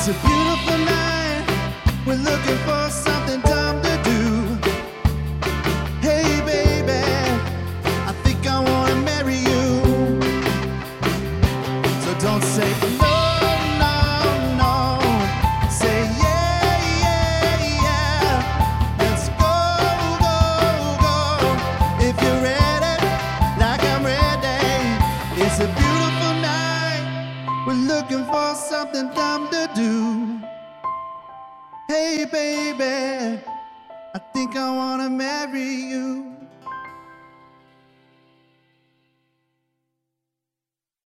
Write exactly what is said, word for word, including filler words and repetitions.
It's a beautiful night. We're looking for something dumb to do. Hey baby, I think I wanna marry you. So don't say no, no, no. Say yeah, yeah, yeah. Let's go, go, go. If you're ready, like I'm ready. It's a beautiful night. We're looking for something dumb to do. Hey baby, I think I wanna marry you.